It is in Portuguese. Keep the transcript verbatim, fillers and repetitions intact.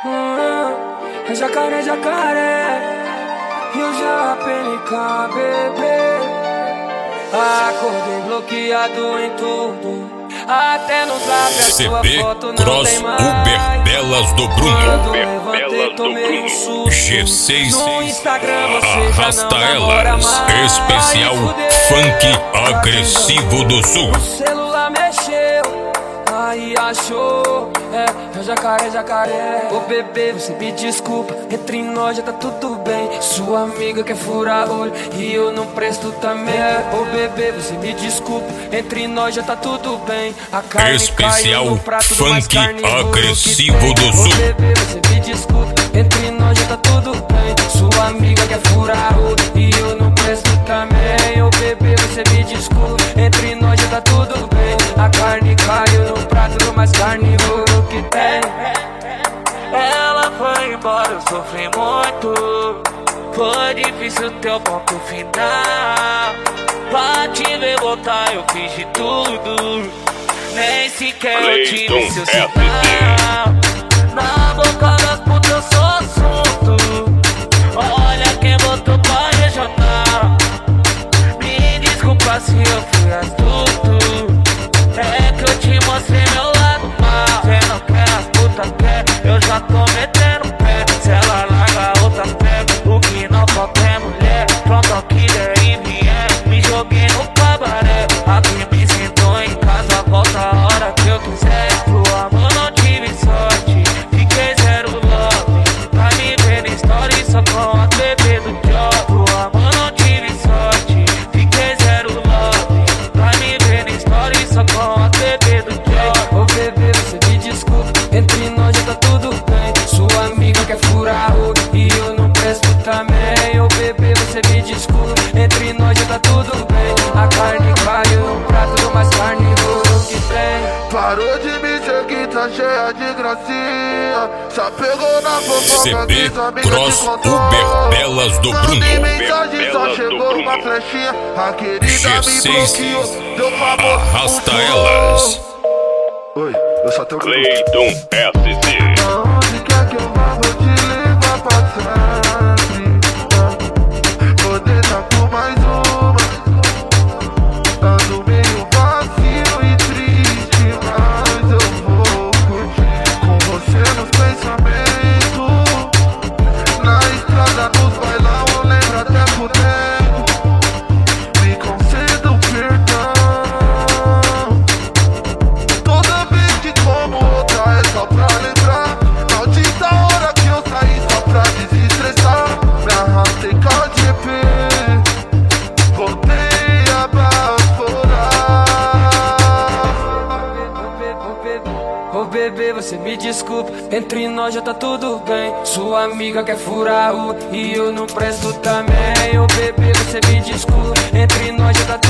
Hum, é jacaré, jacaré. E eu já P N K, bebê. Acordei bloqueado em tudo, até no zap a sua foto não Cross tem mais. Uber Belas do Bruno. Quando Uber levantei, Belas do tomei um Bruno. susto. G seis No Instagram você já Arrasta não namora Elas. mais. Especial Ai, fudeu. Funk Agressivo do Sul. O celular mexeu, aí achou. É, é jacaré, jacaré. Ô bebê, você me desculpa, entre nós já tá tudo bem. Sua amiga quer furar olho e eu não presto também. Ô bebê, você me desculpa, entre nós já tá tudo bem. A carne Especial caiu no prato do mais Funk carnívoro Agressivo que tem. do Sul. Ô bebê, você me desculpa, entre nós já tá tudo bem. Sua amiga quer furar olho e eu não presto também. Ô bebê, você me desculpa, entre nós já tá tudo bem. A carne caiu no prato do mais carnívoro que tem. Ela foi embora, eu sofri muito. Foi difícil teu ponto final. Pra te ver voltar eu fiz de tudo, nem sequer eu tive seu sinal. Na boca das putas eu sou assunto. Olha quem botou pra regional. Me desculpa se eu fui astuto, é que eu te mostrei meu lado mal. Cê não quer, as putas quer, eu já tô metendo pé. Se ela larga, outra pega. O que não falta é mulher, pronto ao que der e vier. Me joguei no cabaré, aqui me sinto em casa. Volta a hora que eu quiser. Pro amor não tive sorte, fiquei zero love. Pra me ver na story só com a T V do job. Pro amor não tive sorte, fiquei zero love. Pra me ver na story só com a T V do job. Ô bebê, você me desculpa, entre nós já tá tudo bem. Sua amiga quer furar o e eu não presto também. Ô bebê, você me desculpa, entre nós já tá tudo bem. A carne caiu no prato do mais carnívoro que tem. Parou de me seguir, tá cheia de gracinha. Só pegou na fofoca C B que sua amiga Cross te contou. Uber Belas do Bruno. Mandei Uber mensagem, só Belas do chegou Bruno. uma flechinha. A querida G me seis bloqueou, deu famoso. Arrasta Elas. Oi, eu só tenho Cleiton S C. Aonde quer que eu vá, vou te levar pra sempre. Vou deixar por mais uma. Ando meio vazio e triste, mas eu vou curtir com você nos pensamentos. Na estrada, nos bailão, eu lembro até por dentro. Me conceda o perdão. Toda vez que como outra é só pra lembrar. Maldita hora que eu saí só pra desestressar. Me arrastei com a G P, voltei a baforar. Ô bebê, você me desculpa, entre nós já tá tudo bem. Sua amiga quer furar o e eu não presto também. Ô bebê, você me desculpa, entre nós já tá